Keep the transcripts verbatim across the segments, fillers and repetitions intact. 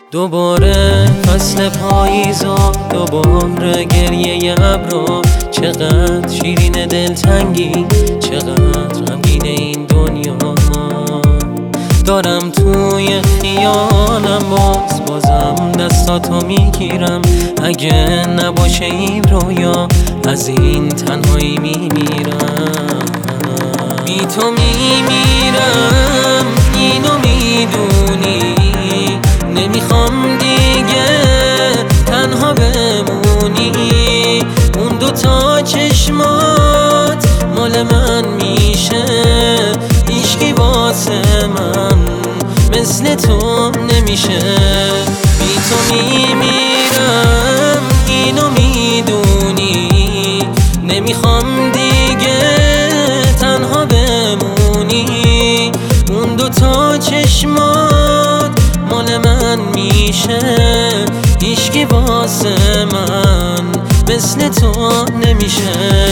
دوباره فصل پاییز و دوباره گریه ابرا، چقدر شیرین دلتنگی، چقدر غمگین این دنیا. دارم توی خیالم باز بازم دستاتو میگیرم، اگه نباشه این رویا از این تنهایی میمیرم. بی تو میمیرم اینو میدونی، نمیخوام دیگه تنها بمونی. اون دوتا چشمات مال من میشه، هیچکی واسه من مثل تو نمیشه. بی تو میمیرم اینو میدونی، نمیخوام دیگه تنها بمونی. اون دوتا چشمات مال من میشه، هیچکی واسه من مثل تو نمیشه.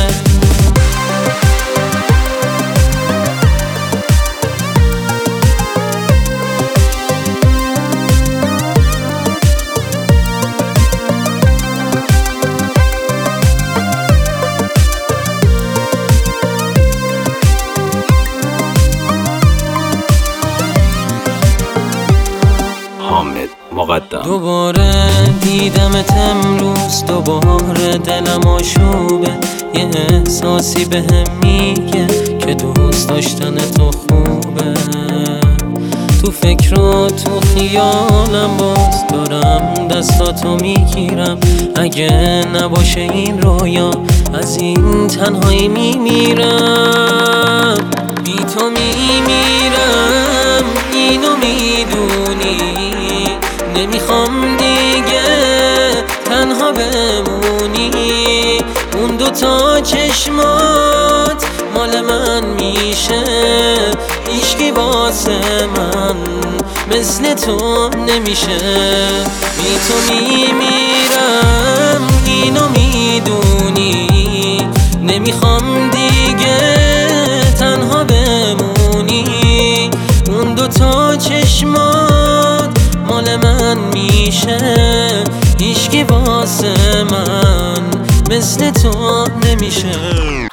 مقدم. دوباره دیدمت امروز، دوباره دلم آشوبه. یه احساسی بهم میگه که دوست داشتن تو خوبه. تو فکر و تو خیالم باز دارم دستاتو میگیرم، اگه نباشه این رویا از این تنهایی میمیرم. بی تو میمیرم اینو میدونی، نمیخوام دیگه تنها بمونی. اون دوتا چشمات مال من میشه، هیچکی واسه من مثل تو نمیشه. بی تو میمیرم اینو میدونی، نمیخوام دیگه تنها بمونی. اون دوتا چشمات مال من میشه، هیچکی واسه من مثل تو نمیشه.